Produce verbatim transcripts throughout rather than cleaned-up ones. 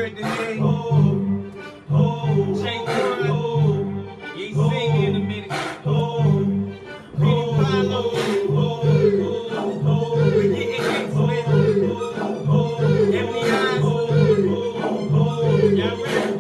heard today. Jay Kwan, he ain't singing in a minute. Pretty Follow, we getting excellent. M D I, y'all ready?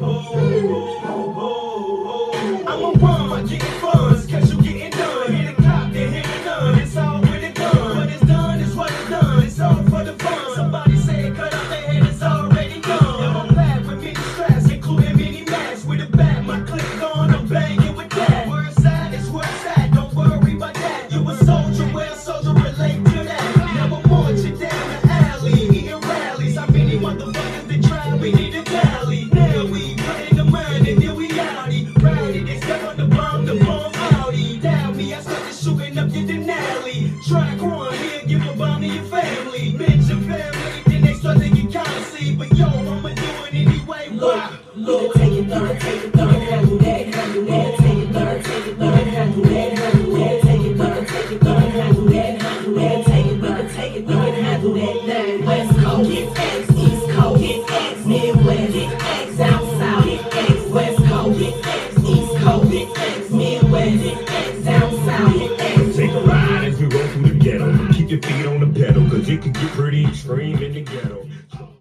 I'm a one, getting funds, cause you getting done. Hit a cop, then hit a gun. It's all with a gun. What is done is what is done. It's all for the fun. Somebody said cut off their head, it's already done. I'm a black with many straps, including many masks. With a bat, my click on, I'm banging with that. Where it's at is where it's at, don't worry about that. You a soldier, well, soldier relate to that. Now I'm on you down the alley, eating rallies. How many motherfuckers that try, we need a tally. Now we put in the money, then we outie. Rowdy, they step on the bomb, the bomb outie. Down me, I started shooting up your Denali. Try Quan, here, give a bomb to your family. Bitch, your family, then they start to get policy. But yo, I'ma do it anyway, why? Look, take it, third, take it, third, handle that, handle that, take it, third, take it, third, handle that, handle that, take it, third, take it, third, handle that, handle that, take it, third, take it, third, handle that, West Coast.